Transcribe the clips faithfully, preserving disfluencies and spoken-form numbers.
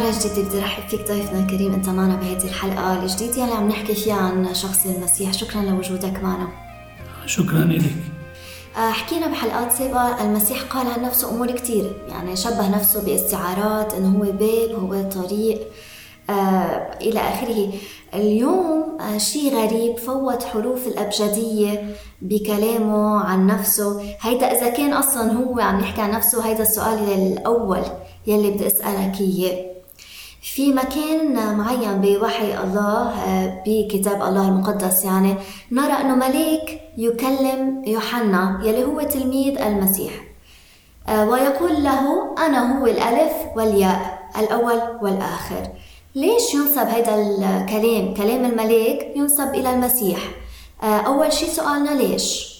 مرة جديدة بدي رحب فيك ضيفنا الكريم. أنت معنا بهذه الحلقة الجديدة اللي عم نحكي فيها عن شخص المسيح. شكرا لوجودك معنا. شكرا لك. حكينا بحلقات سابقة المسيح قال عن نفسه أمور كتير، يعني شبه نفسه باستعارات إنه هو باب، هو طريق آه إلى آخره. اليوم آه شيء غريب، فوت حروف الأبجدية بكلامه عن نفسه. هيدا إذا كان أصلا هو عم يحكي عن نفسه، هيدا السؤال الأول يلي بدي أسألك إياه. في مكان معين بوحي الله بكتاب الله المقدس يعني نرى أنه ملاك يكلم يوحنا يلي هو تلميذ المسيح ويقول له أنا هو الألف والياء، الأول والآخر. ليش ينسب هذا الكلام، كلام الملاك ينسب إلى المسيح؟ أول شيء سؤالنا ليش؟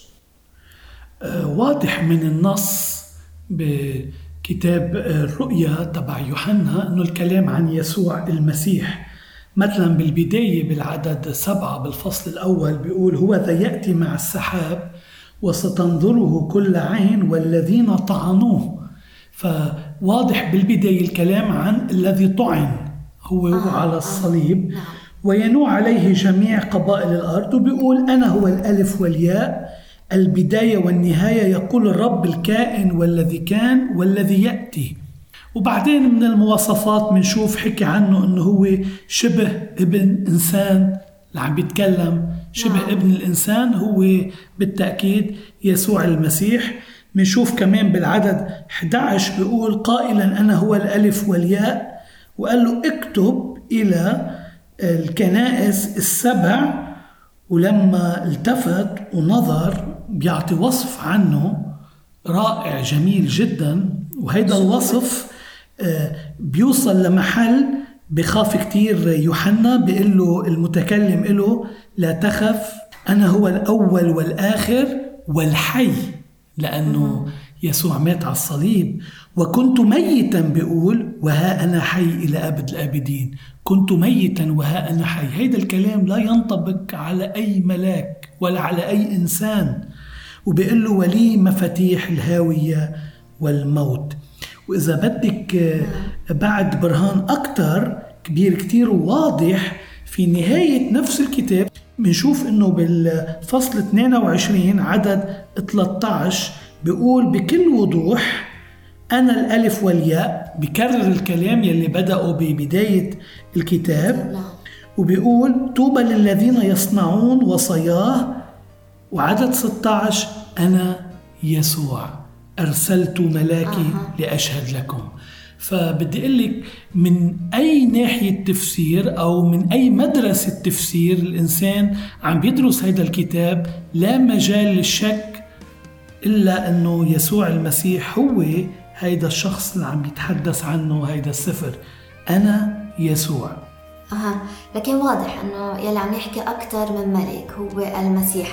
واضح من النص بكتاب الرؤيا تبع يوحنا أنه الكلام عن يسوع المسيح. مثلا بالبداية بالعدد سبعة بالفصل الأول بيقول هو ذا يأتي مع السحاب وستنظره كل عين والذين طعنوه. فواضح بالبداية الكلام عن الذي طعن هو آه على الصليب آه. وينوع عليه جميع قبائل الأرض، وبيقول أنا هو الألف والياء، البداية والنهاية، يقول الرب الكائن والذي كان والذي يأتي. وبعدين من المواصفات منشوف حكي عنه أنه هو شبه ابن إنسان اللي عم بيتكلم، شبه آه. ابن الإنسان هو بالتأكيد يسوع المسيح. منشوف كمان بالعدد أحد عشر بيقول قائلا أنا هو الألف والياء، وقال له اكتب إلى الكنائس السبع. ولما التفت ونظر بيعطي وصف عنه رائع جميل جدا، وهيدا الوصف بيوصل لمحل بخاف كتير يوحنا، بيقول له المتكلم له لا تخف أنا هو الأول والآخر والحي، لأنه يسوع مات على الصليب. وكنت ميتا بيقول وها أنا حي إلى أبد الآبدين، كنت ميتا وها أنا حي. هيدا الكلام لا ينطبق على أي ملاك ولا على أي إنسان. وبيقول له ولي مفاتيح الهاوية والموت. وإذا بدك بعد برهان أكتر كبير كتير وواضح في نهاية نفس الكتاب بنشوف إنه بالفصل اثنين وعشرين عدد ثلاثة عشر بيقول بكل وضوح أنا الألف والياء. بكرر الكلام يلي بدأوا ببداية الكتاب، وبيقول طوبى للذين يصنعون وصاياه. وعدد ستة عشر أنا يسوع أرسلت ملاكي آه. لأشهد لكم. فبدي أقولك من أي ناحية تفسير أو من أي مدرسة تفسير الإنسان عم بيدرس هذا الكتاب لا مجال للشك إلا أنه يسوع المسيح هو هيدا الشخص اللي عم يتحدث عنه هيدا السفر، أنا يسوع. أها، لكن واضح أنه يلي عم يحكي أكتر من ملك هو المسيح.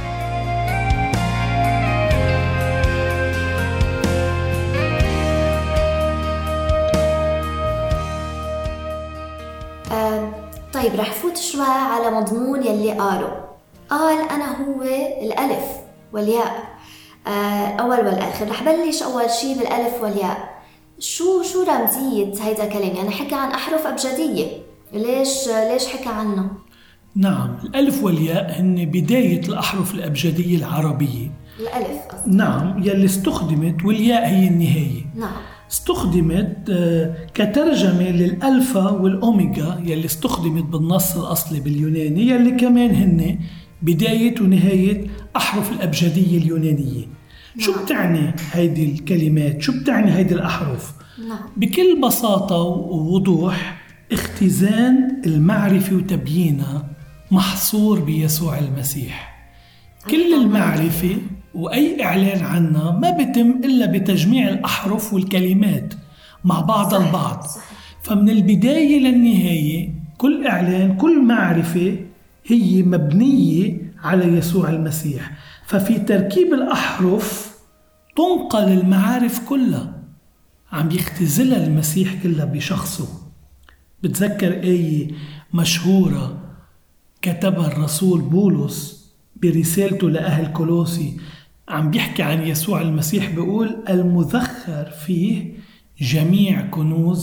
أه طيب رح فوت شوي على مضمون يلي قاله. قال أنا هو الألف والياء أول والآخر. رح بلش أول شيء بالألف والياء. شو شو رمزية هيدا الكلام؟ يعني حكى عن أحرف أبجدية، ليش ليش حكى عنه؟ نعم، الألف والياء هن بداية الأحرف الأبجدية العربية. الألف أصلاً. نعم، يلي استخدمت، والياء هي النهاية. نعم. استخدمت كترجمة للألفا والأوميغا يلي استخدمت بالنص الأصلي باليوناني، يلي كمان هن بداية ونهاية أحرف الأبجدية اليونانية. نعم. شو بتعني هيدي الكلمات؟ شو بتعني هيدي الأحرف؟ نعم. بكل بساطة ووضوح اختزان المعرفة وتبيينها محصور بيسوع المسيح. كل المعرفة وأي إعلان عنها ما بتم إلا بتجميع الأحرف والكلمات مع بعض صحيح. البعض صحيح. فمن البداية للنهاية كل إعلان كل معرفة هي مبنية على يسوع المسيح. ففي تركيب الأحرف تنقل المعارف كلها، عم يختزلها المسيح كلها بشخصه. بتذكر آية مشهورة كتبها الرسول بولس برسالته لأهل كولوسي، عم بيحكي عن يسوع المسيح، بيقول المذخر فيه جميع كنوز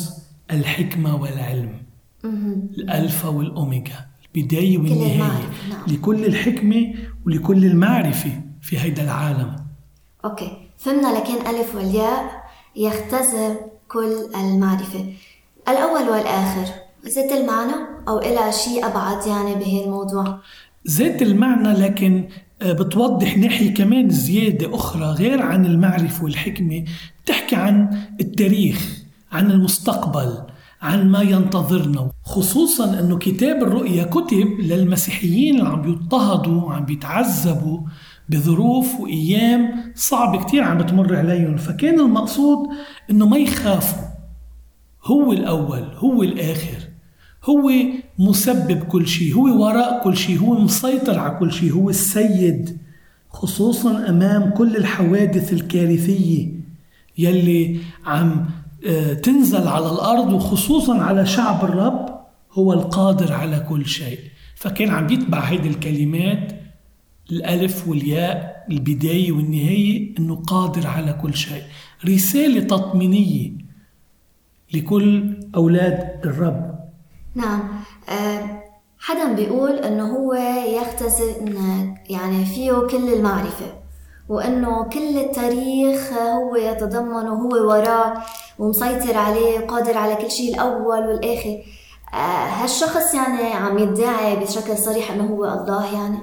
الحكمة والعلم، مهم. الألفا والأوميجا، البداية والنهاية، المعرفة، نعم. لكل الحكمة ولكل المعرفة في هيدا العالم. أوكي، فهمنا لكن ألف والياء يختزل كل المعرفة. الأول والآخر ذات المعنى أو إلى شيء أبعد يعني بهذا الموضوع؟ ذات المعنى، لكن بتوضح ناحية كمان زيادة أخرى غير عن المعرفة والحكمة. بتحكي عن التاريخ، عن المستقبل، عن ما ينتظرنا، خصوصا أنه كتاب الرؤيا كتب للمسيحيين اللي عم بيضطهدوا وعم بيتعذبوا بظروف وأيام صعبة كتير عم بتمر عليهم. فكان المقصود أنه ما يخافوا، هو الأول، هو الآخر، هو مسبب كل شيء، هو وراء كل شيء، هو مسيطر على كل شيء، هو السيد، خصوصا أمام كل الحوادث الكارثية يلي عم تنزل على الأرض، وخصوصا على شعب الرب. هو القادر على كل شيء. فكان عم يتبع هيدي الكلمات، الألف والياء، البداية والنهاية، أنه قادر على كل شيء. رسالة تطمينية لكل أولاد الرب. نعم. أه حدا بيقول أنه هو يختزن يعني فيه كل المعرفة، وأنه كل التاريخ هو يتضمن وهو وراه ومسيطر عليه، قادر على كل شيء، الأول والآخر. أه هالشخص يعني عم يدعي بشكل صريح أنه هو الله يعني؟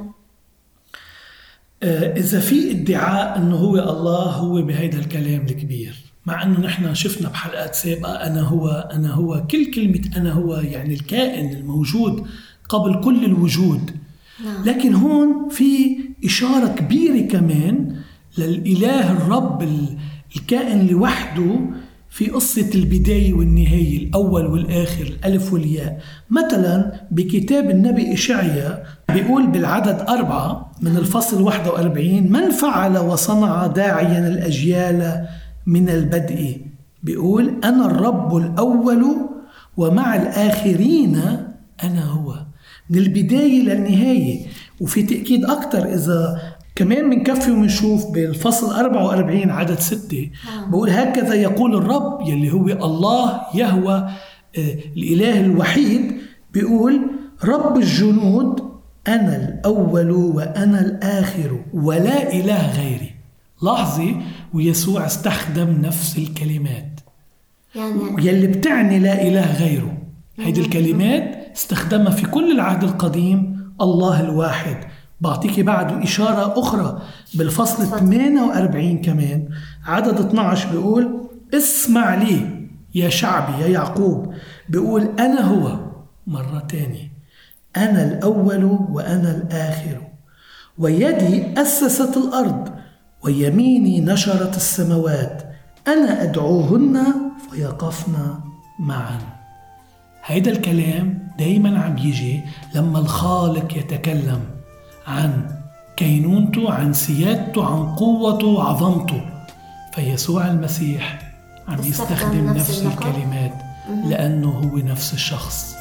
أه إذا في ادعاء أنه هو الله، هو بهيدا الكلام الكبير، مع أنه نحن شفنا بحلقات سابقة أنا هو أنا هو، كل كلمة أنا هو يعني الكائن الموجود قبل كل الوجود. نعم. لكن هون في إشارة كبيرة كمان للإله الرب الكائن لوحده في قصة البداية والنهاية، الأول والآخر، الألف والياء. مثلا بكتاب النبي إشعياء بيقول بالعدد أربعة من الفصل واحد وأربعين: من فعل وصنع داعيا الأجيال من البدء، بيقول أنا الرب الأول ومع الآخرين أنا هو، من البداية للنهاية. وفي تأكيد أكتر إذا كمان منكفي ومنشوف بالفصل أربعة وأربعين عدد ستة، بقول هكذا يقول الرب يلي هو الله يهوى الإله الوحيد، بيقول رب الجنود أنا الأول وأنا الآخر ولا إله غيري. لاحظي، ويسوع استخدم نفس الكلمات يعني يلي بتعني لا إله غيره. هيدي الكلمات استخدمها في كل العهد القديم الله الواحد. بعطيك بعده إشارة أخرى بالفصل ثمانية وأربعين كمان عدد اثني عشر، بيقول اسمع لي يا شعبي يا يعقوب، بيقول أنا هو مرة تانية، أنا الأول وأنا الآخر، ويدي أسست الأرض ويميني نشرت السماوات، أنا أدعوهن فيقفن معا. هيدا الكلام دايما عم يجي لما الخالق يتكلم عن كينونته، عن سيادته، عن قوته وعظمته. فيسوع المسيح عم يستخدم نفس, نفس الكلمات لأنه هو نفس الشخص.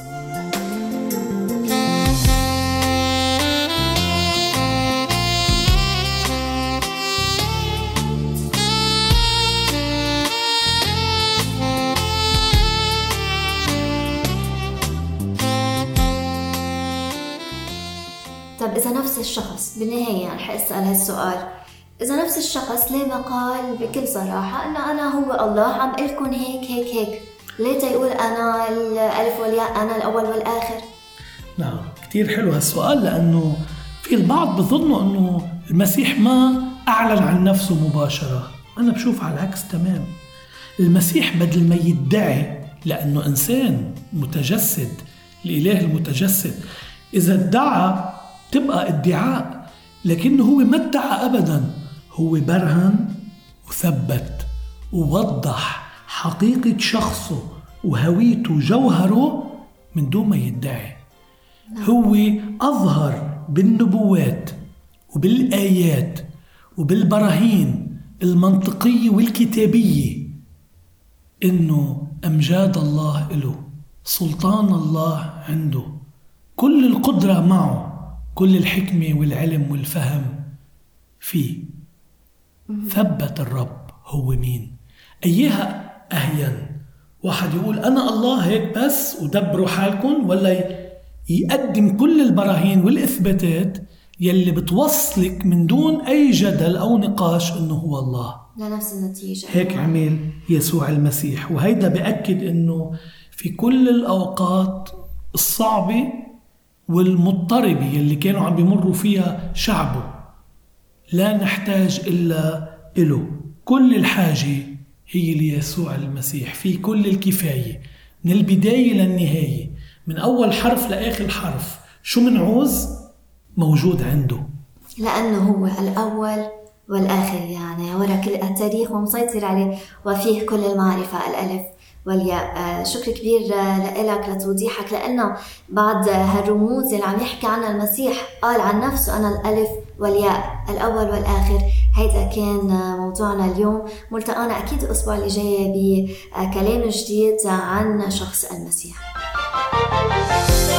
طب إذا نفس الشخص بالنهاية، يعني حأسأل هالسؤال، إذا نفس الشخص ليه ما قال بكل صراحة أنه أنا هو الله عم قلكن هيك هيك هيك؟ ليه تيقول أنا الألف والياء، أنا الأول والآخر؟ نعم، كتير حلو هالسؤال، لأنه في البعض بظنوا أنه المسيح ما أعلن عن نفسه مباشرة. أنا بشوف على العكس تمام. المسيح بدل ما يدعي، لأنه إنسان متجسد، الإله المتجسد، إذا ادعى تبقى ادعاء، لكنه هو ما ادعى أبدا، هو برهن وثبت ووضح حقيقة شخصه وهويته وجوهره من دون ما يدعي. هو أظهر بالنبوات وبالآيات وبالبراهين المنطقية والكتابية إنه أمجاد الله له، سلطان الله عنده، كل القدرة معه، كل الحكمة والعلم والفهم فيه. ثبت الرب هو مين؟ أيها أهين واحد يقول أنا الله هيك بس ودبروا حالكم، ولا يقدم كل البراهين والإثباتات يلي بتوصلك من دون أي جدل أو نقاش إنه هو الله لنفس النتيجة. هيك عمل يسوع المسيح. وهيدا بأكد إنه في كل الأوقات الصعبة والمضطربة يلي كانوا عم بيمروا فيها شعبه لا نحتاج إلا إله. كل الحاجة هي ليسوع المسيح، في كل الكفاية من البداية للنهاية، من أول حرف لآخر حرف. شو منعوز موجود عنده، لأنه هو الأول والآخر، يعني ورا كل التاريخ ومسيطر عليه، وفيه كل المعرفة، الألف والياء. شكر كبير لك لتوضيحك، لأنه بعد هالرموز اللي عم يحكي عنها المسيح قال عن نفسه أنا الألف والياء، الأول والآخر. هيدا كان موضوعنا اليوم. ملتقانا أكيد الأسبوع اللي جاي بكلام جديد عن شخص المسيح.